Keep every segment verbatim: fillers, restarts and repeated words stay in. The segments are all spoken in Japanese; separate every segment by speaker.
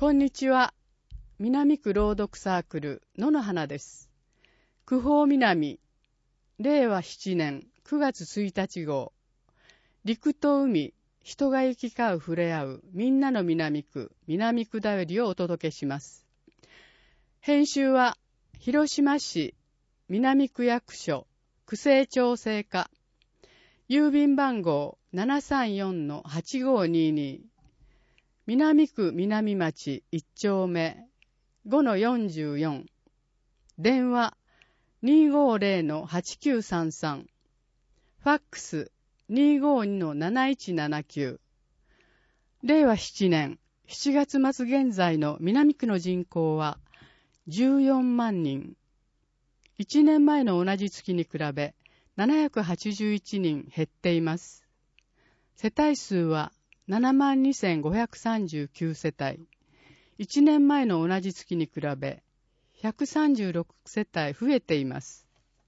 Speaker 1: こんにちは。南区朗読サークル野の花です。区報南れいわななねんくがつついたち号、陸と海、人が行き交う触れ合うみんなの南区南区だよりをお届けします。編集は広島市南区役所区政調整課、郵便番号 ななさんよんのはちごにーにー、南区南町いっ丁目 ごのよんじゅうよん、電話 にーごーぜろのはちきゅうさんさん、ファックス にーごーにのなないちななきゅう。れいわななねんしちがつ末現在の南区の人口はじゅうよんまんにん。いちねんまえの同じ月に比べななひゃくはちじゅういちにん減っています。世帯数はななまんにせんごひゃくさんじゅうきゅうせたい。いちねんまえの同じ月に比べひゃくさんじゅうろくせたい増えています。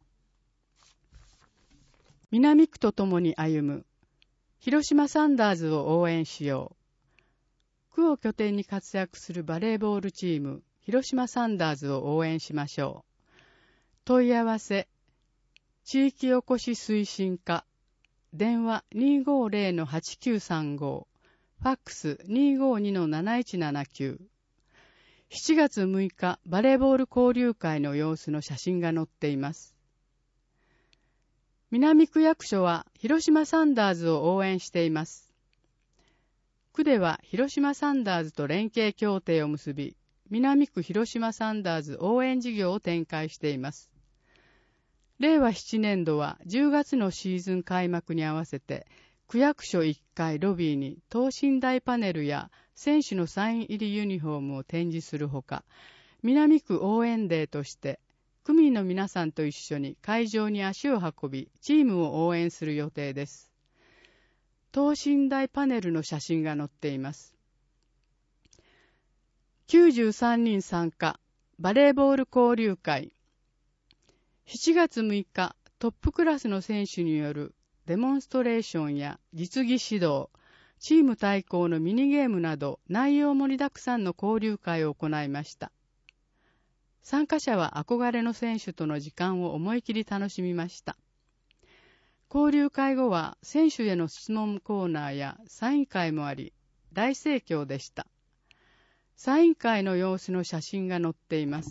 Speaker 1: 南区とともに歩む広島サンダーズを応援しよう。区を拠点に活躍するバレーボールチーム広島サンダーズを応援しましょう。問い合わせ地域おこし推進課、電話 にーごーぜろのはちきゅうさんご、ファックス にーごーにのなないちななきゅう。しちがつむいかバレーボール交流会の様子の写真が載っています。南区役所は広島サンダーズを応援しています。区では広島サンダーズと連携協定を結び、南区広島サンダーズ応援事業を展開しています。れいわななねんどはじゅうがつのシーズン開幕に合わせて、区役所いっかいロビーに等身大パネルや選手のサイン入りユニフォームを展示するほか、南区応援デーとして、区民の皆さんと一緒に会場に足を運び、チームを応援する予定です。等身大パネルの写真が載っています。きゅうじゅうさんにん参加、バレーボール交流会。しちがつむいか、トップクラスの選手によるデモンストレーションや実技指導、チーム対抗のミニゲームなど内容盛りだくさんの交流会を行いました。参加者は憧れの選手との時間を思い切り楽しみました。交流会後は選手への質問コーナーやサイン会もあり、大盛況でした。サイン会の様子の写真が載っています。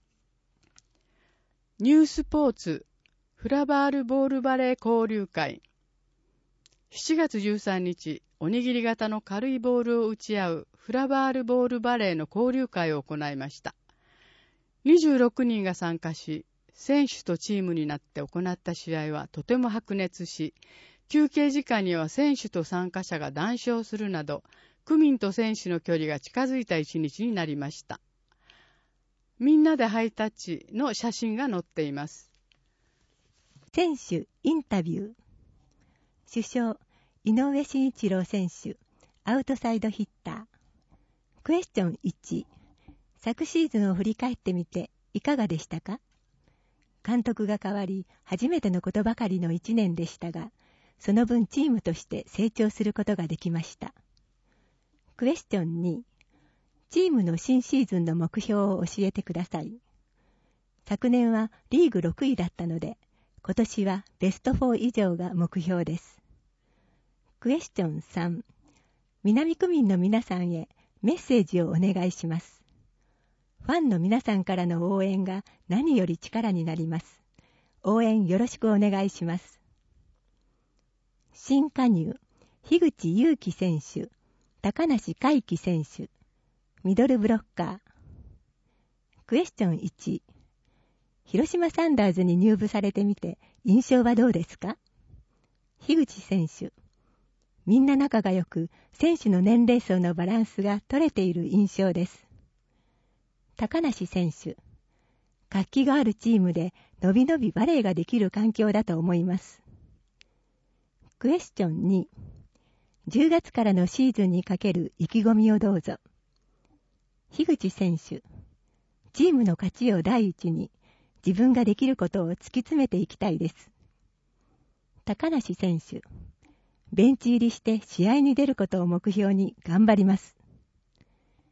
Speaker 1: ニュースポーツフラバールボールバレー交流会。しちがつじゅうさんにち、おにぎり型の軽いボールを打ち合うフラバールボールバレーの交流会を行いました。にじゅうろくにんが参加し、選手とチームになって行った試合はとても白熱し、休憩時間には選手と参加者が談笑するなど、区民と選手の距離が近づいた一日になりました。みんなでハイタッチの写真が載っています。
Speaker 2: 選手インタビュー。主将井上慎一郎選手、アウトサイドヒッター。クエスチョンいち、昨シーズンを振り返ってみていかがでしたか？監督が変わり初めてのことばかりのいちねんでしたが、その分チームとして成長することができました。クエスチョンに、チームの新シーズンの目標を教えてください。昨年はリーグろくいだったので、今年はベストよん以上が目標です。クエスチョンさん、南区民の皆さんへメッセージをお願いします。ファンの皆さんからの応援が何より力になります。応援よろしくお願いします。新加入、樋口祐樹選手、高梨海輝選手、ミドルブロッカー。クエスチョンいち、広島サンダーズに入部されてみて印象はどうですか？樋口選手、みんな仲が良く、選手の年齢層のバランスが取れている印象です。高梨選手、活気があるチームでのびのびバレーができる環境だと思います。クエスチョンに、じゅうがつからのシーズンにかける意気込みをどうぞ。樋口選手、チームの勝ちを第一に自分ができることを突き詰めていきたいです。高梨選手、ベンチ入りして試合に出ることを目標に頑張ります。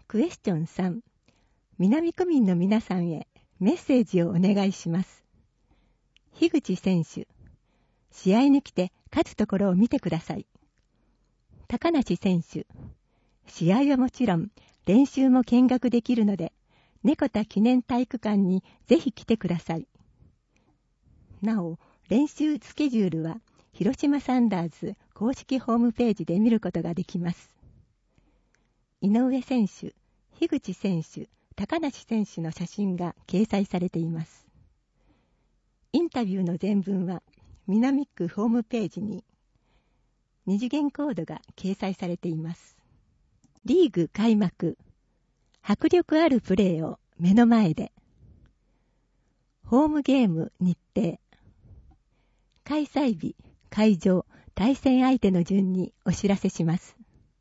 Speaker 2: クエスチョンさん、南区民の皆さんへメッセージをお願いします。樋口選手、試合に来て勝つところを見てください。高梨選手、試合はもちろん練習も見学できるので、猫田記念体育館にぜひ来てください。なお、練習スケジュールは広島サンダーズ公式ホームページで見ることができます。井上選手、樋口選手、高梨選手の写真が掲載されています。インタビューの全文は南区ホームページに二次元コードが掲載されています。リーグ開幕、迫力あるプレーを目の前で。ホームゲーム日程、開催日、会場、対戦相手の順にお知らせします。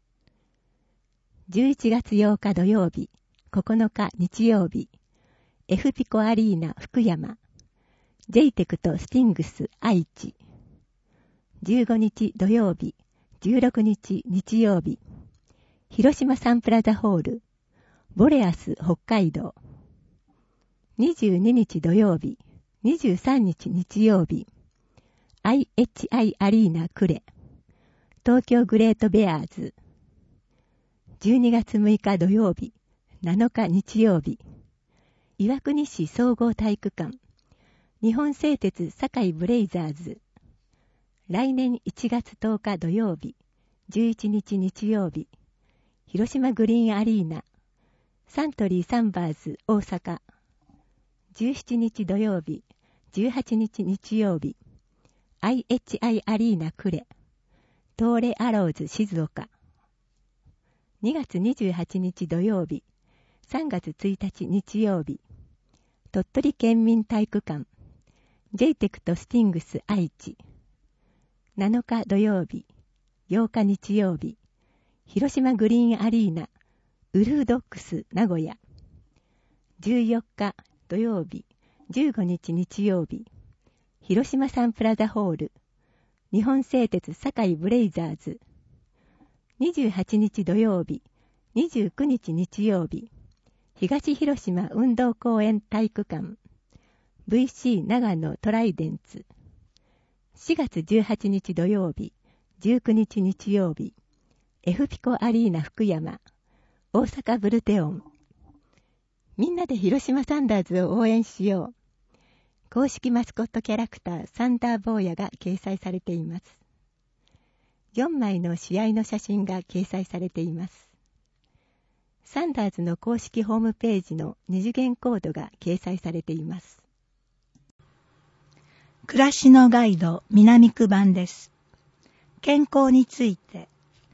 Speaker 2: じゅういちがつようか土曜日、ここのか日曜日、エフピコアリーナ福山、ジェイテクとスティングス愛知。じゅうごにち土曜日、じゅうろくにち日曜日、広島サンプラザホール、ボレアス北海道。にじゅうににち土曜日、にじゅうさんにち日曜日、アイエイチアイ アリーナ呉、東京グレートベアーズ。じゅうにがつむいか土曜日、なのか日曜日、岩国市総合体育館、日本製鉄堺ブレイザーズ。来年いちがつとおか土曜日、じゅういちにち日曜日、広島グリーンアリーナ、サントリーサンバーズ大阪。じゅうしちにち土曜日、じゅうはちにち日曜日、アイエイチアイ アリーナ呉、東レアローズ静岡。にがつにじゅうはちにち土曜日、さんがつついたち日曜日、鳥取県民体育館、ジェイテクとスティングス愛知。なのか土曜日、ようか日曜日、広島グリーンアリーナ、ウルードックス名古屋。じゅうよっか土曜日、じゅうごにち日曜日、広島サンプラザホール、日本製鉄堺ブレイザーズ。にじゅうはちにち土曜日、にじゅうくにち日曜日、東広島運動公園体育館、ブイシー 長野トライデンツ。しがつじゅうはちにち土曜日、じゅうくにち日曜日、エフピコアリーナ福山、大阪ブルテオン。みんなで広島サンダーズを応援しよう。公式マスコットキャラクターサンダー坊やが掲載されています。よんまいの試合の写真が掲載されています。サンダーズの公式ホームページの二次元コードが掲載されています。
Speaker 3: 暮らしのガイド南区版です。健康について。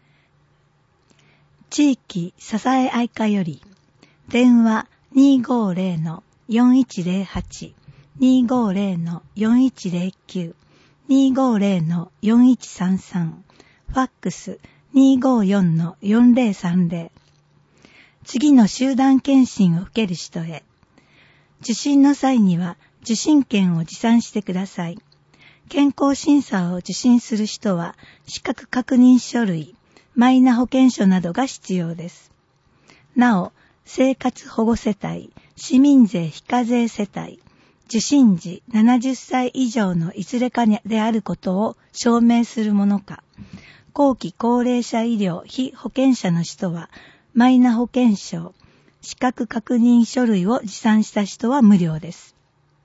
Speaker 3: 地域支え合い課より電話 にーごーぜろ よんいちぜろはち にーごーぜろ よんいちぜろきゅう にーごーぜろ よんいちさんさんファックス にーごーよん よんぜろさんぜろ。次の集団検診を受ける人へ。受診の際には受診券を持参してください。健康審査を受診する人は資格確認書類、マイナ保険証などが必要です。なお、生活保護世帯、市民税非課税世帯、受診時ななじゅっさい以上のいずれかであることを証明するものか、後期高齢者医療非保険者の人は、マイナ保険証、資格確認書類を持参した人は無料です。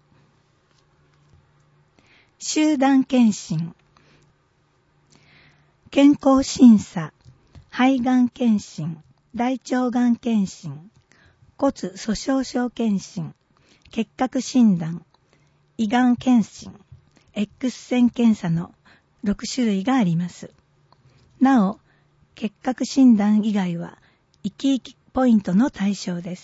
Speaker 3: 集団検診、健康審査、肺がん検診、大腸がん検診、骨粗鬆症検診、結核診断、胃がん検診、X 線検査のろくしゅるいがあります。なお、結核診断以外は、生き生きポイントの対象です。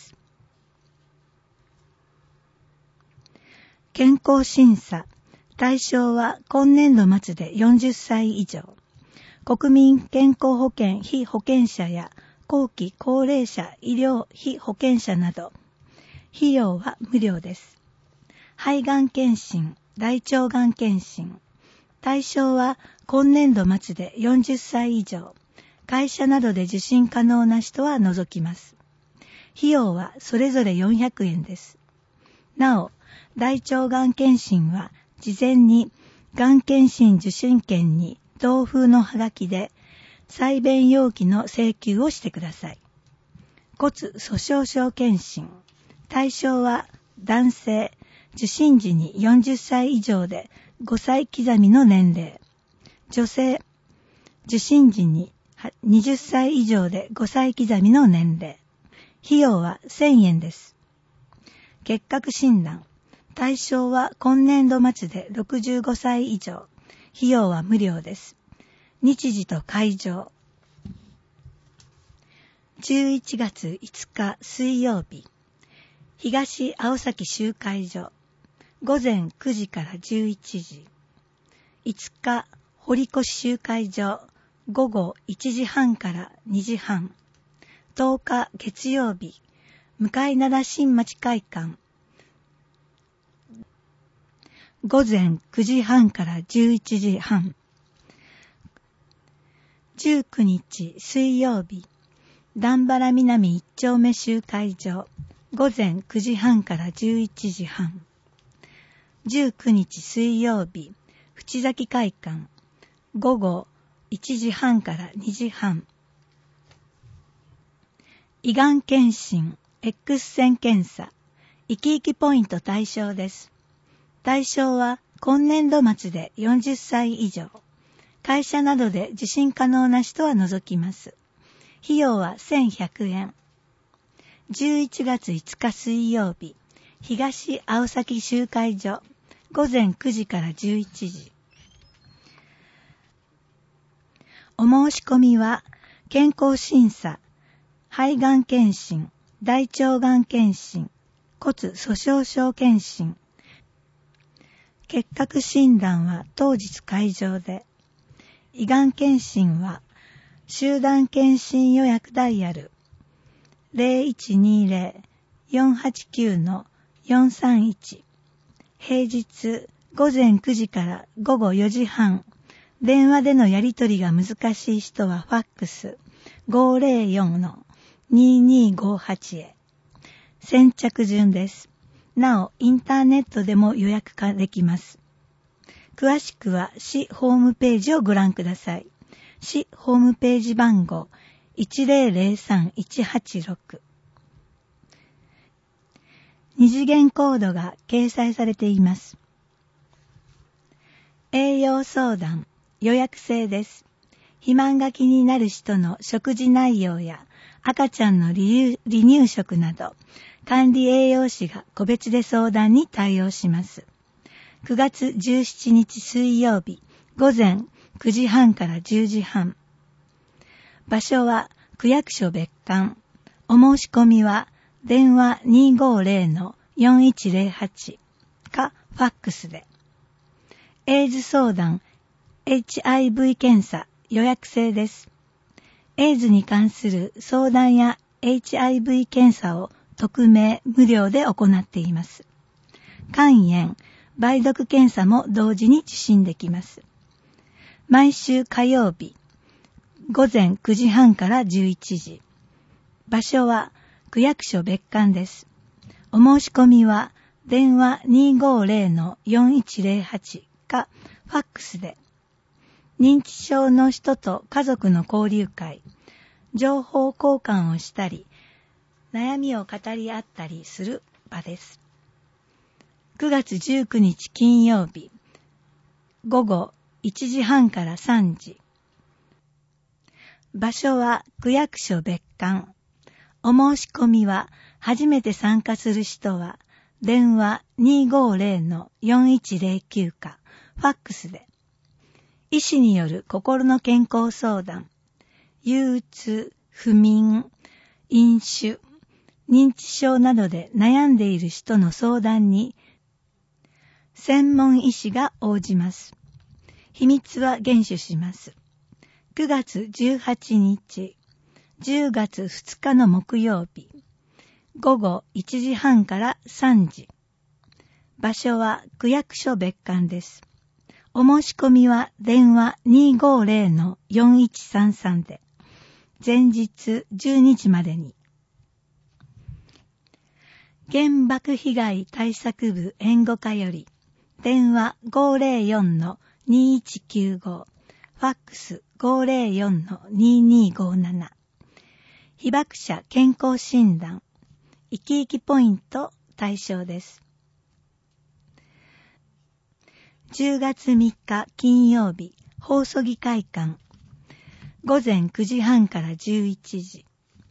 Speaker 3: 健康審査、対象は今年度末でよんじゅっさい以上。国民健康保険非保険者や後期高齢者医療非保険者など、費用は無料です。肺がん検診、大腸がん検診。対象は今年度末でよんじゅっさい以上。会社などで受診可能な人は除きます。 費用はそれぞれよんひゃくえんです。なお、大腸がん検診は事前にがん検診受診券に同封のハガキで採便容器の請求をしてください。骨粗しょう症検診。対象は男性、受診時によんじゅっさい以上でごさい刻みの年齢。女性、受診時にはたち以上でごさい刻みの年齢。費用はせんえんです。結核診断。対象は今年度末でろくじゅうごさい以上。費用は無料です。日時と会場。じゅういちがついつか水曜日。東青崎集会所。ごぜんくじからじゅういちじ。いつか堀越集会所。ごごいちじはんからにじはん。とおか月曜日。向灘新町会館。ごぜんくじはんからじゅういちじはん。じゅうくにち水曜日。段原南一丁目集会所。ごぜんくじはんからじゅういちじはん。じゅうくにち水曜日。淵崎会館。ごごいちじはんからにじはん。胃がん検診、X 線検査、生き生きポイント対象です。対象は今年度末でよんじゅっさい以上。会社などで受診可能な人は除きます。費用はせんひゃくえん。じゅういちがついつか水曜日、東青崎集会所、ごぜんくじからじゅういちじ。お申し込みは、健康審査、肺がん検診、大腸がん検診、骨粗しょう症検診。結核診断は当日会場で、胃がん検診は集団検診予約ダイヤル ゼロいちにゼロ よんはちきゅう のよんさんいち。平日ごぜんくじからごごよじはん。電話でのやり取りが難しい人はファックス ごゼロよんのににごはち へ。先着順です。なお、インターネットでも予約ができます。詳しくは市ホームページをご覧ください。市ホームページ番号 いちゼロゼロさんいちはちろく。二次元コードが掲載されています。栄養相談、予約制です。肥満が気になる人の食事内容や赤ちゃんの離乳食など、管理栄養士が個別で相談に対応します。くがつじゅうしちにち水曜日、ごぜんくじはんからじゅうじはん。場所は区役所別館。お申し込みは電話 にごゼロのよんいちゼロはち かファックスで。エイズ相談、エイチアイブイ 検査、予約制です。エイズに関する相談や エイチアイブイ 検査を匿名、無料で行っています。肝炎、梅毒検査も同時に受診できます。毎週火曜日、ごぜんくじはんからじゅういちじ。場所は区役所別館です。お申し込みは電話 にごゼロのよんいちゼロはち かファックスで。認知症の人と家族の交流会、情報交換をしたり、悩みを語り合ったりする場です。くがつじゅうくにち金曜日、ごごいちじはんからさんじ。場所は区役所別館。お申し込みは初めて参加する人は電話 にごゼロのよんいちゼロきゅう かファックスで。医師による心の健康相談、憂鬱、不眠、飲酒、認知症などで悩んでいる人の相談に専門医師が応じます。秘密は厳守します。くがつじゅうはちにち、じゅうがつふつかの木曜日、ごごいちじはんからさんじ。場所は区役所別館です。お申し込みは電話 にごゼロのよんいちさんさん で、前日じゅうにじまでに。 原爆被害対策部援護課より、電話 ごーぜろよんのにいちきゅうご、ファックス ごーぜろよんのにーにーごーなな、被爆者健康診断、生き生きポイント対象です。じゅうがつみっか金曜日、放送議会館、ごぜんくじはんからじゅういちじ、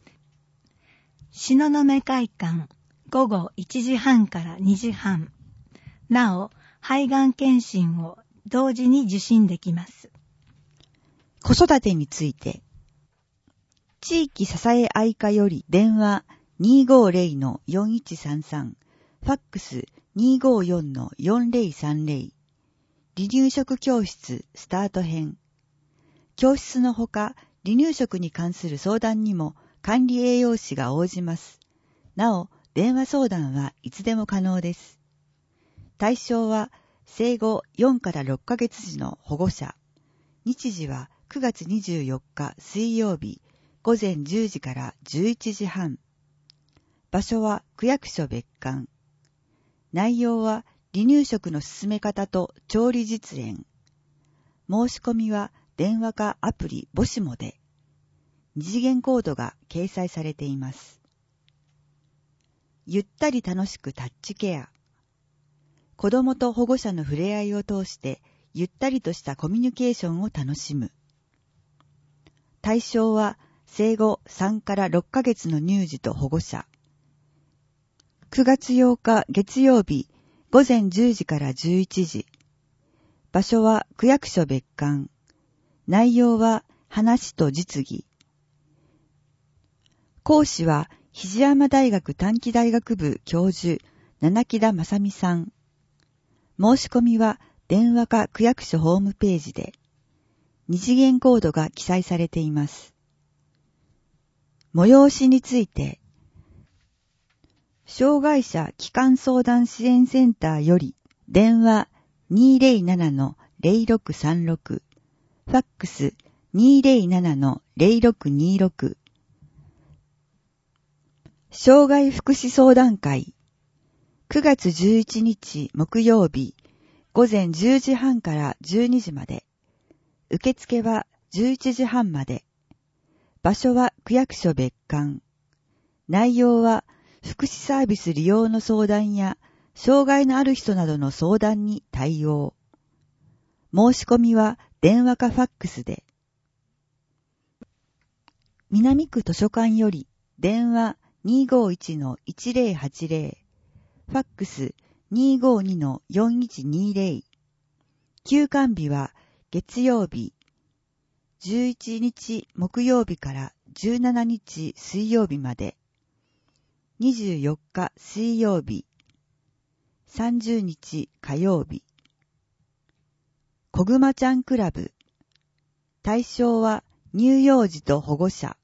Speaker 3: 東雲会館、ごごいちじはんからにじはん、なお、肺がん検診を同時に受診できます。
Speaker 4: 子育てについて、地域支え合い課より電話 にーごーぜろのよんいちさんさん、ファックス にーごーよんのよんぜろさんぜろ、離乳食教室スタート編。教室のほか、離乳食に関する相談にも管理栄養士が応じます。なお、電話相談はいつでも可能です。対象は、生後よんからろっかげつ児の保護者。日時はくがつにじゅうよっか水曜日、ごぜんじゅうじからじゅういちじはん。場所は区役所別館。内容は、離乳食の進め方と調理実演。申し込みは電話かアプリボシモで。二次元コードが掲載されています。ゆったり楽しくタッチケア。子供と保護者の触れ合いを通してゆったりとしたコミュニケーションを楽しむ。対象は生後さんからろっかげつの乳児と保護者。くがつようか月曜日、ごぜんじゅうじからじゅういちじ。場所は区役所別館。内容は話と実技。講師は肘山大学短期大学部教授、七木田正美さん。申し込みは電話か区役所ホームページで。二次元コードが記載されています。催しについて、障害者基幹相談支援センターより電話 にーぜろななのぜろろくさんろく、ファックス にーぜろななのぜろろくにーろく、障害福祉相談会くがつじゅういちにち木曜日ごぜんじゅうじはんからじゅうにじまで、受付はじゅういちじはんまで、場所は区役所別館、内容は福祉サービス利用の相談や、障害のある人などの相談に対応。申し込みは電話かファックスで。南区図書館より電話 にーごーいちのいちぜろはちぜろ、ファックス にーごーにのよんいちにーぜろ。休館日は月曜日、じゅういちにち木曜日からじゅうしちにち水曜日まで。にじゅうよっか水曜日、さんじゅうにち火曜日。こぐまちゃんクラブ。対象は乳幼児と保護者。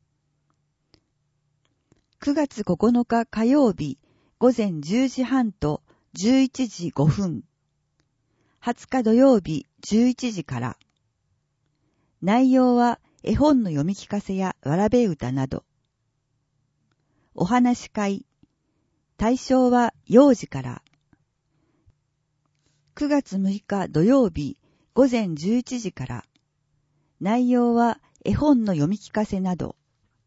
Speaker 4: くがつここのか火曜日、ごぜんじゅうじはんとじゅういちじごふん。はつか土曜日じゅういちじから。内容は絵本の読み聞かせやわらべ歌など。お話し会。対象は幼児から。くがつむいか土曜日ごぜんじゅういちじから。内容は絵本の読み聞かせなど。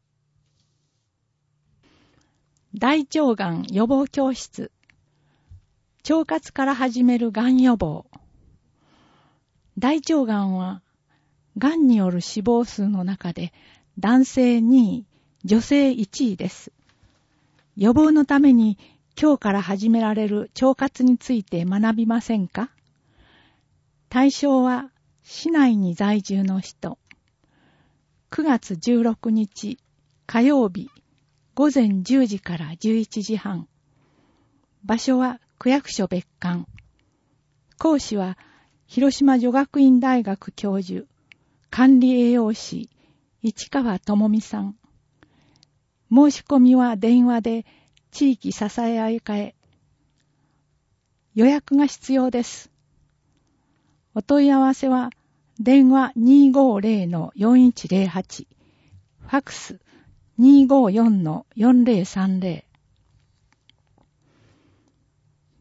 Speaker 5: 大腸がん予防教室。腸活から始めるがん予防。大腸がんは、がんによる死亡数の中で男性にい、女性いちいです。予防のために今日から始められる腸活について学びませんか？対象は市内に在住の人。くがつじゅうろくにち火曜日ごぜんじゅうじからじゅういちじはん。場所は区役所別館。講師は広島女学院大学教授、管理栄養士、市川智美さん。申し込みは電話で地域支え合い課へ。予約が必要です。お問い合わせは電話 にーごーぜろのよんいちぜろはち、ファックス にーごーよんのよんぜろさんぜろ。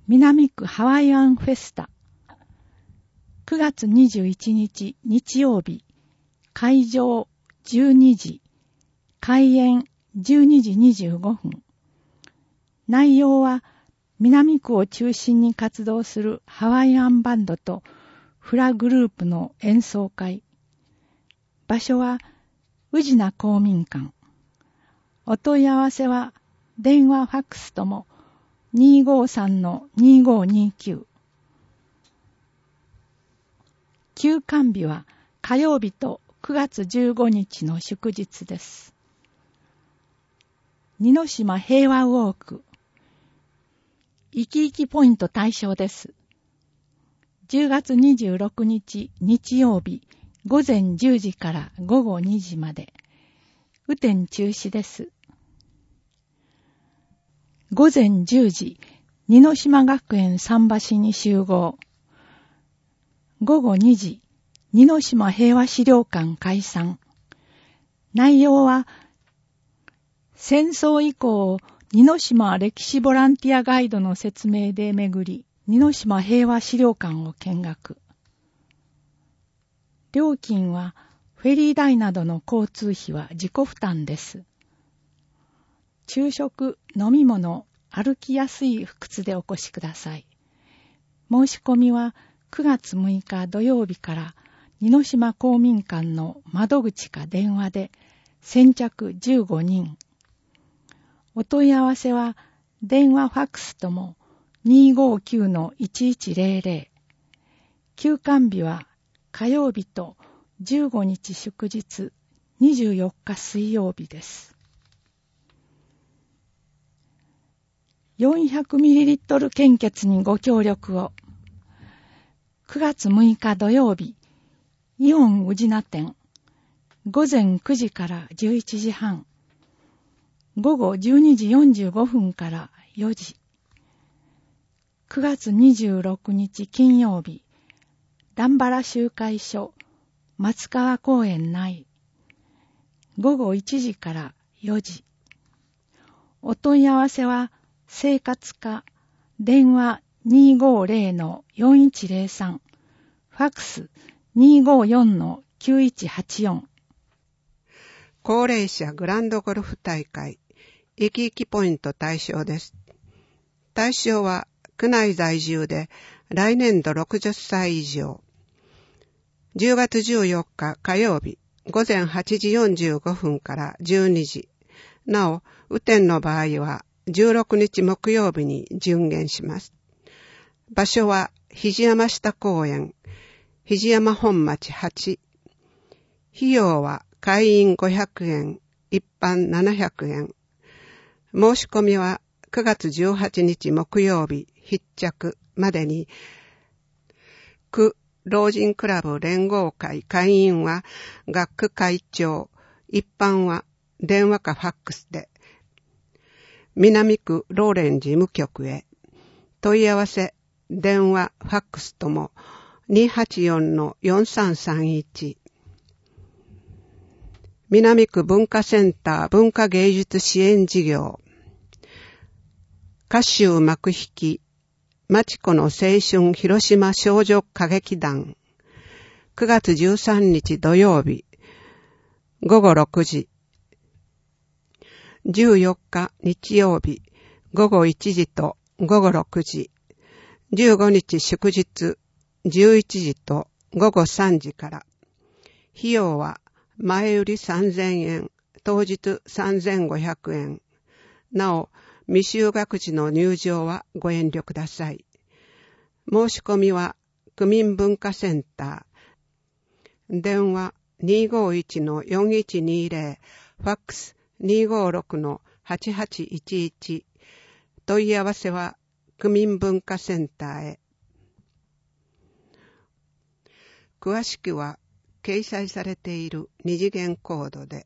Speaker 5: 南区ハワイアンフェスタ。くがつにじゅういちにち日曜日、会場じゅうにじ、開演じゅうにじにじゅうごふん。内容は南区を中心に活動するハワイアンバンドとフラグループの演奏会。場所は宇品公民館。お問い合わせは電話ファックスとも にーごーさんのにーごーにーきゅう。休館日は火曜日とくがつじゅうごにちの祝日です。似島平和ウォーク。生き生きポイント対象です。じゅうがつにじゅうろくにち日曜日ごぜんじゅうじからごごにじまで。雨天中止です。ごぜんじゅうじ、似島学園桟橋に集合。ごごにじ、似島平和資料館開山。内容は、戦争以降、似島歴史ボランティアガイドの説明で巡り、似島平和資料館を見学。料金は、フェリー代などの交通費は自己負担です。昼食、飲み物、歩きやすい靴でお越しください。申し込みはくがつむいか土曜日から似島公民館の窓口か電話で先着じゅうごにん。お問い合わせは電話ファックスとも にーごーきゅうのいちいちぜろぜろ。休館日は火曜日とじゅうごにち祝日、にじゅうよっか水曜日です。よんひゃくミリリットル 献血にご協力を。くがつむいか土曜日、イオン宇品店、ごぜんくじからじゅういちじはん、ごごじゅうにじよんじゅうごふんからよじ。くがつにじゅうろくにち金曜日、段原集会所、松川公園内、ごごいちじからよじ。お問い合わせは、生活課、電話 にーごーぜろのよんいちぜろさん、ファックス にーごーよんのきゅういちはちよん。
Speaker 6: 高齢者グランドゴルフ大会、生き生きポイント対象です。対象は、区内在住で来年度ろくじゅっさい以上。じゅうがつじゅうよっか火曜日、ごぜんはちじよんじゅうごふんからじゅうにじ。なお、雨天の場合は、じゅうろくにち木曜日に順延します。場所は肘山下公園、肘山本町はち。費用は会員ごひゃくえん、一般ななひゃくえん。申し込みはくがつじゅうはちにち木曜日必着までに、区老人クラブ連合会会員は学区会長、一般は電話かファックスで、南区ローレン事務局へ。問い合わせ、電話、ファックスとも にーはちよんのよんさんさんいち。南区文化センター文化芸術支援事業。歌集幕引き、町子の青春広島少女歌劇団。くがつじゅうさんにち土曜日、ごごろくじ。じゅうよっか日曜日、ごごいちじとごごろくじ。じゅうごにち祝日、じゅういちじとごごさんじから。費用は前売りさんぜんえん、当日さんぜんごひゃくえん。なお、未就学児の入場はご遠慮ください。申し込みは区民文化センター。電話 にーごーいちのよんいちにぜろ、ファックスにーごーろくのはちはちいちいち。問い合わせは区民文化センターへ。詳しくは掲載されている二次元コードで。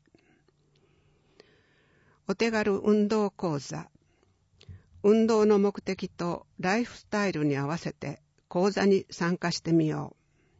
Speaker 6: お手軽運動講座。運動の目的とライフスタイルに合わせて講座に参加してみよ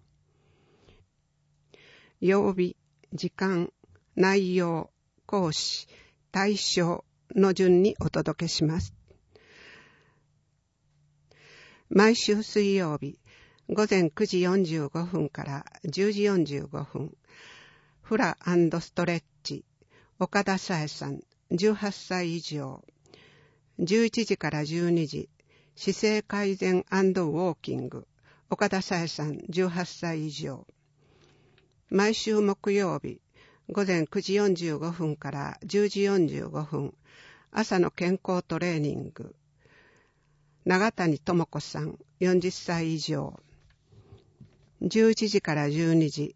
Speaker 6: う。曜日、時間、内容、講師、対象の順にお届けします。 毎週水曜日、午前くじよんじゅうごふんからじゅうじよんじゅうごふん、フラ&ストレッチ、岡田紗恵さん、じゅうはっさい以上、じゅういちじからじゅうにじ、姿勢改善&ウォーキング、岡田紗恵さん、じゅうはっさい以上。毎週木曜日、午前くじよんじゅうごふんからじゅうじよんじゅうごふん、朝の健康トレーニング、長谷智子さん、よんじゅっさい以上。じゅういちじからじゅうにじ、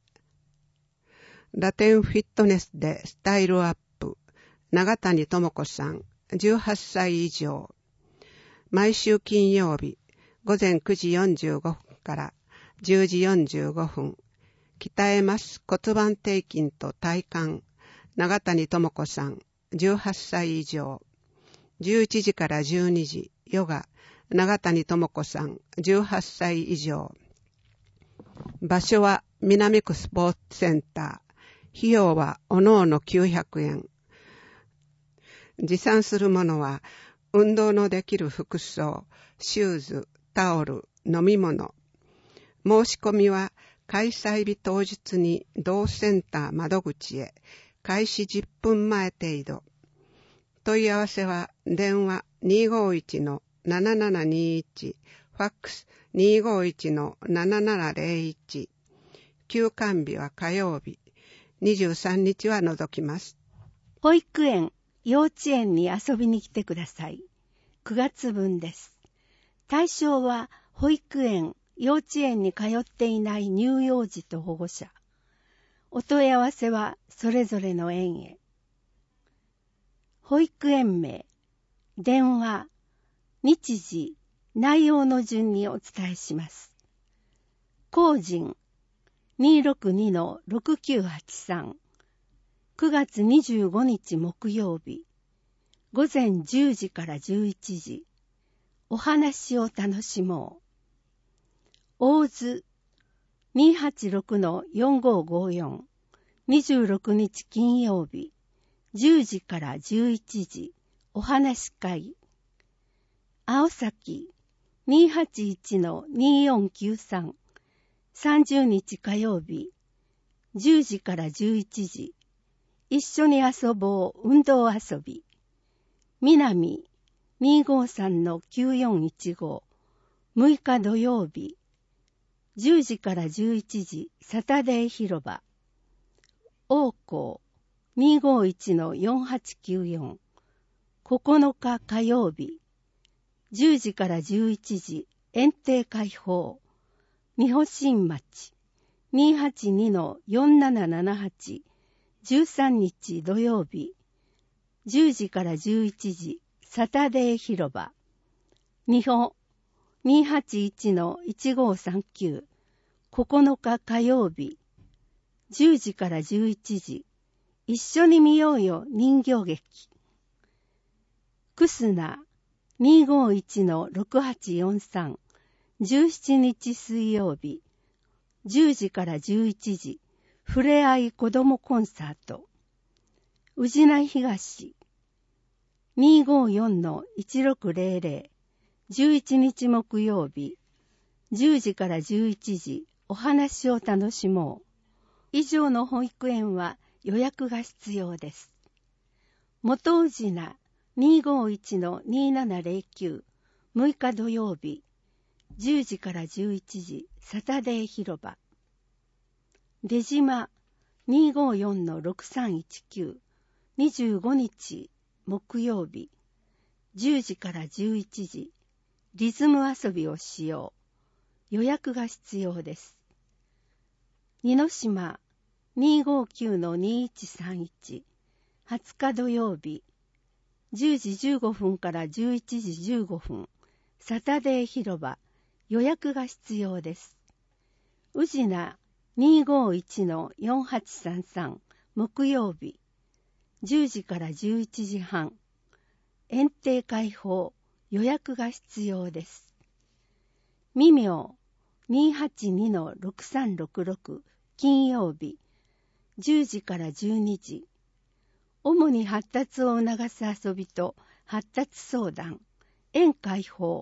Speaker 6: ラテンフィットネスでスタイルアップ、長谷智子さん、じゅうはっさい以上。毎週金曜日、午前くじよんじゅうごふんからじゅうじよんじゅうごふん、鍛えます骨盤底筋と体幹、長谷智子さん、じゅうはっさい以上。じゅういちじからじゅうにじ、ヨガ、長谷智子さん、じゅうはっさい以上。場所は南区スポーツセンター。費用はおのおのきゅうひゃくえん。持参するものは、運動のできる服装、シューズ、タオル、飲み物。申し込みは、開催日当日に同センター窓口へ、開始じゅっぷんまえ程度。問い合わせは、電話 にーごーいちのななななにいち、ファックス にーごーいちのななななゼロいち。休館日は火曜日。にじゅうさんにちは除きます。
Speaker 2: 保育園、幼稚園に遊びに来てください。くがつぶんです。対象は保育園、幼稚園に通っていない乳幼児と保護者。お問い合わせはそれぞれの園へ。保育園名、電話、日時、内容の順にお伝えします。個人 にーろくにのろくきゅうはちさん、くがつにじゅうごにち木曜日、午前じゅうじからじゅういちじ、お話を楽しもう。大津 にーはちろくのよんごーごーよん、にじゅうろくにち金曜日、じゅうじからじゅういちじ、お話し会。青崎 にーはちいちのにーよんきゅうさん、さんじゅうにち火曜日、じゅうじからじゅういちじ、一緒に遊ぼう運動遊び。南 にーごーさんのきゅうよんいちご、むいか土曜日、じゅうじからじゅういちじ、サタデー広場。王校 にーごーいちのよんはちきゅうよん、ここのか火曜日、じゅうじからじゅういちじ、園庭開放。三保新町 にーはちにのよんななななはち、じゅうさんにち土曜日、じゅうじからじゅういちじ、サタデー広場。日本 にーはちいちのいちごーさんきゅう、ここのか火曜日、じゅうじからじゅういちじ、一緒に見ようよ人形劇。クスナ にーごーいちのろくはちよんさん、じゅうしちにち水曜日、じゅうじからじゅういちじ、ふれあい子どもコンサート。宇品東 にーごーよんのいちろくゼロゼロ、じゅういちにち木曜日、じゅうじからじゅういちじ、お話を楽しもう。以上の保育園は予約が必要です。元宇品 にーごーいちのにーななゼロきゅう、むいか土曜日、じゅうじからじゅういちじ、サタデー広場。出島 にーごーよんのろくさんいちきゅう、にじゅうごにち木曜日、じゅうじからじゅういちじ、リズム遊びをしよう。予約が必要です。二の島 にーごーきゅうのにーいちさんいち、はつか土曜日、じゅうじじゅうごふんからじゅういちじじゅうごふん、サタデー広場。予約が必要です。宇品 にーごーいちのよんはちさんさん、木曜日、じゅうじからじゅういちじはん、園庭開放。予約が必要です。みみょう にーはちにのろくさんろくろく、金曜日、じゅうじからじゅうにじ。主に発達を促す遊びと発達相談、園開放、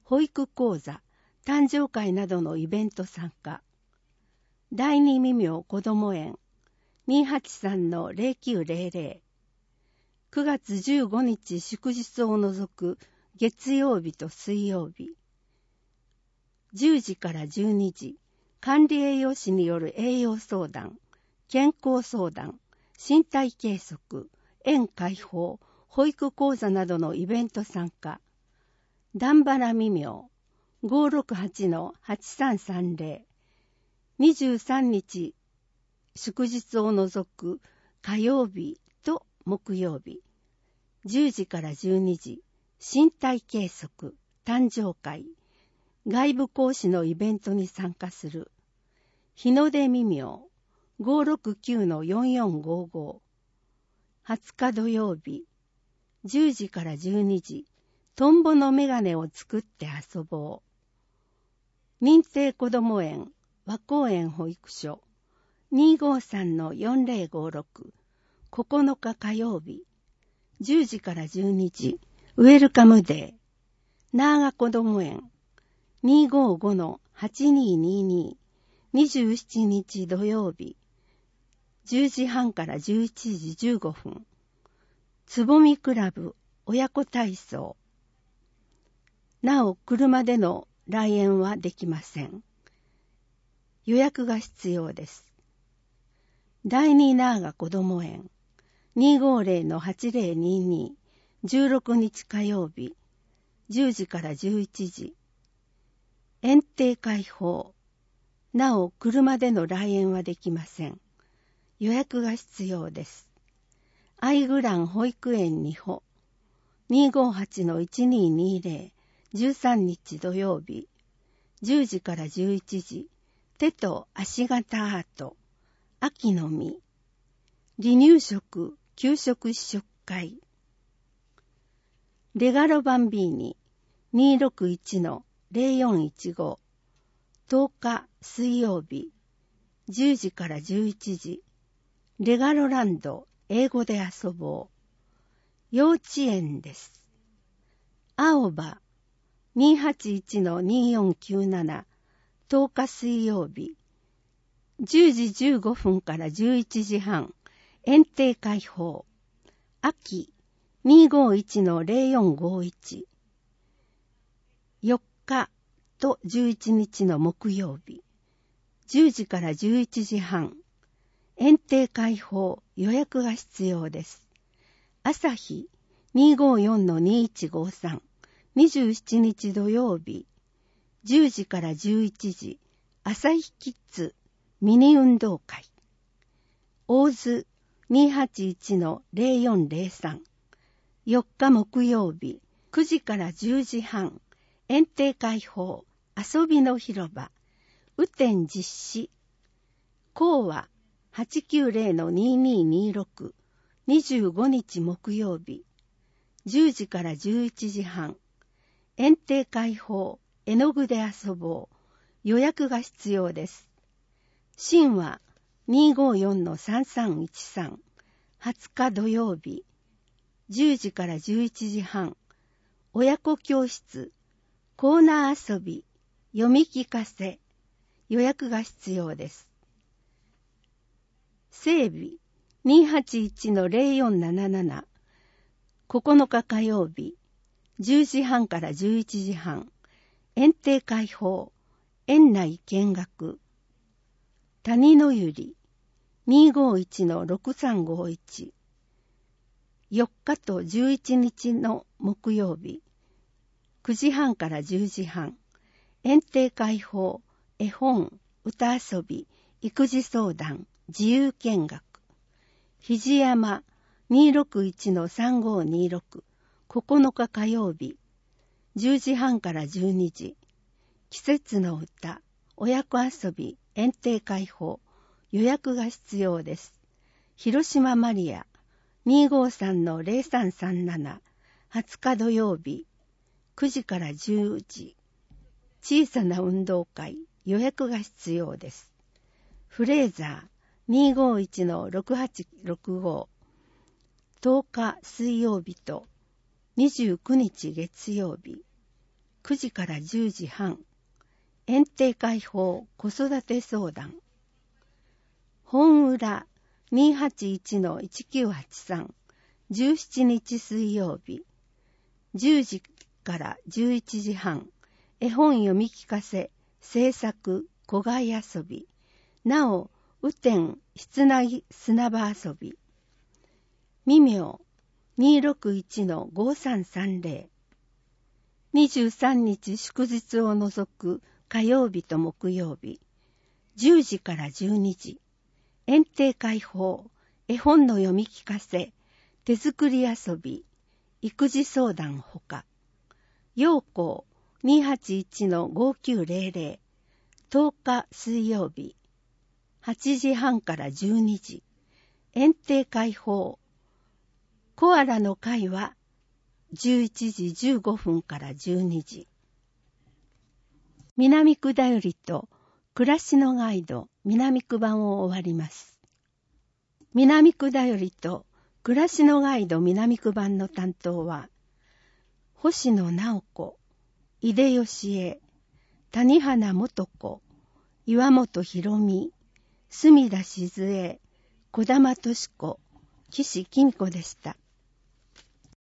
Speaker 7: 保育講座、誕生会などのイベント参加。第二未明こども園 にーはちさんのゼロきゅうゼロゼロ。くがつじゅうごにち祝日を除く月曜日と水曜日。じゅうじからじゅうにじ、管理栄養士による栄養相談、健康相談、身体計測、園開放、保育講座などのイベント参加。段原未明 ごーろくはちのはちさんさんゼロ。にじゅうさんにち祝日を除く火曜日と木曜日。じゅうじからじゅうにじ、身体計測、誕生会、外部講師のイベントに参加する。日の出未明 ごーろくきゅうのよんよんごーご。はつか土曜日、じゅうじからじゅうにじ、トンボのメガネを作って遊ぼう。認定こども園、和光園保育所、にーごーさんのよんゼロごろく。ここのか火曜日、じゅうじからじゅうにじ、ウェルカムデー。なーがこども園、にーごーごのはちにーにーにー。にじゅうしちにち土曜日、じゅうじはんからじゅういちじじゅうごふん。つぼみクラブ親子体操。なお、車での来園はできません。予約が必要です。第二なーがこども園 にーごーゼロのはちゼロにーにー。じゅうろくにち火曜日、じゅうじからじゅういちじ。園庭開放。なお、車での来園はできません。予約が必要です。アイグラン保育園にほ にーごーはちのいちにーにーゼロ。じゅうさんにち土曜日、じゅうじからじゅういちじ。手と足型アート、秋の実。離乳食、給食試食会。レガロバンビーニ にーろくいちのゼロよんいちご。とおか水曜日、じゅうじからじゅういちじ。レガロランド、英語で遊ぼう。幼稚園です。青葉 にーはちいちのにーよんきゅうなな。とおか水曜日、じゅうじじゅうごふんからじゅういちじはん。園庭開放。秋 にーごーいちのゼロよんごいち。よっかとじゅういちにちの木曜日、じゅうじからじゅういちじはん。園庭開放、予約が必要です。朝日 にーごーよんのにーいちごーさん。にじゅうしちにち土曜日、じゅうじからじゅういちじ。朝日キッズミニ運動会。大津 にーはちいちのゼロよんゼロさん。よっか木曜日、くじからじゅうじはん。園庭開放、遊びの広場。雨天実施。講話 はちきゅうゼロのにーにーにーろく。にじゅうごにち木曜日、じゅうじからじゅういちじはん。園庭開放、絵の具で遊ぼう。予約が必要です。神話 にーごーよんのさんさんいちさん。はつか土曜日、じゅうじからじゅういちじはん。親子教室、コーナー遊び、読み聞かせ。予約が必要です。整備 にーはちいちのゼロよんなななな。ここのか火曜日、じゅうじはんからじゅういちじはん。園庭開放、園内見学。谷のゆり にーごーいちのろくさんごいち。よっかとじゅういちにちの木曜日、くじはんからじゅうじはん。園庭開放、絵本、歌遊び、育児相談、自由見学。肘山 にーろくいちのさんごーにーろく。ここのか火曜日、じゅうじはんからじゅうにじ。季節の歌、親子遊び、園庭開放。予約が必要です。広島マリア にーごーさんのゼロさんさんなな。はつか土曜日、くじからじゅうじ。小さな運動会、予約が必要です。フレーザー にーごーいちのろくはちろくご。とおか水曜日とにじゅうくにち月曜日。 くじからじゅうじはん、園庭開放子育て相談。本裏 にーはちいちのいちきゅうはちさん、じゅうしちにち水曜日、じゅうじからじゅういちじはん、絵本読み聞かせ、制作、小貝遊び、なお、雨天、室内砂場遊び。未明、にーろくいちのごさんさんぜろ。にじゅうさんにち祝日を除く火曜日と木曜日、じゅうじからじゅうにじ、園庭開放、絵本の読み聞かせ、手作り遊び、育児相談ほか、陽光 にーはちいちのごきゅうぜろぜろ、とおか水曜日、はちじはんからじゅうにじ、園庭開放、コアラの会はじゅういちじじゅうごふんからじゅうにじ。南区だよりと暮らしのガイド南区版を終わります。南区だよりと暮らしのガイド南区版の担当は、星野直子、井出義恵、谷花元子、岩本博美、隅田静江、小玉敏子、岸紀美子でした。